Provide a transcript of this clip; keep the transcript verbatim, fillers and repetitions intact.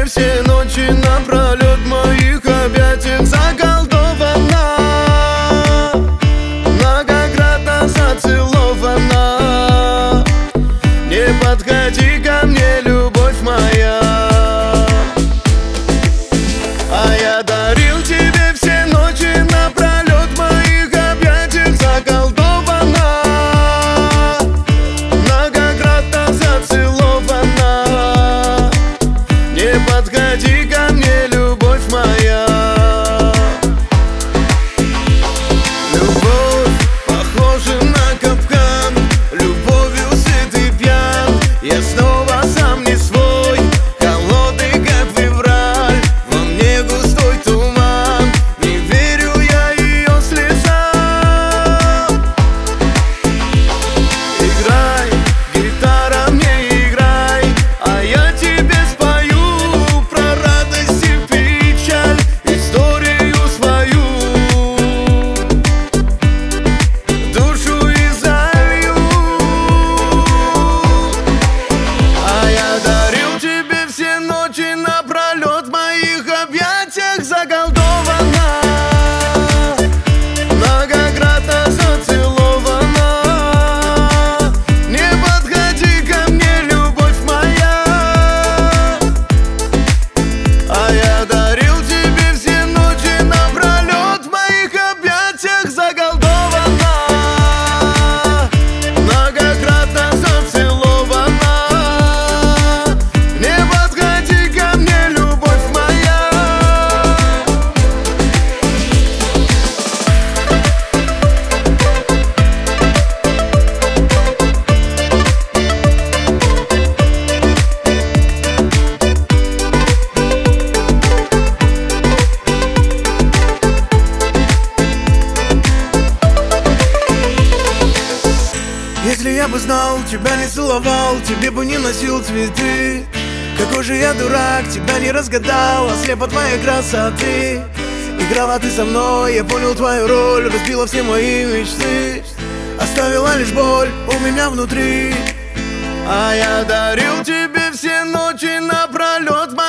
все ночи напролет в моих объятиях заколдована, многократно зацелована. Не подходи ко мне, любовь моя, а я дарил тебе все ночи напролет в моих объятиях заколдована, многократно зацелована. Не подходи ко мне, любовь моя. Любовь похожа на капкан, любовью сыт и пьян. Я снова сам не свой, холодный как февраль, во мне густой туман, не верю я ее слезам. Играй, гитара, мне играй, а я тебе спою про радость и печаль, историю свою, душу изолью. А я дарил тебе все ночи напролет в моих объятиях заколдована, многократно зацелована. Не подходи ко мне, любовь моя, а я дарил тебе все ночи напролет в моих объятиях заколдована, многократно зацелована. Не подходи ко мне, любовь моя. Если я бы знал, тебя не целовал, тебе бы не носил цветы. Какой же я дурак, тебя не разгадал, ослеп от твоей красоты. Играла ты со мной, я понял твою роль, разбила все мои мечты, оставила лишь боль у меня внутри. А я дарил тебе все ночи напролет в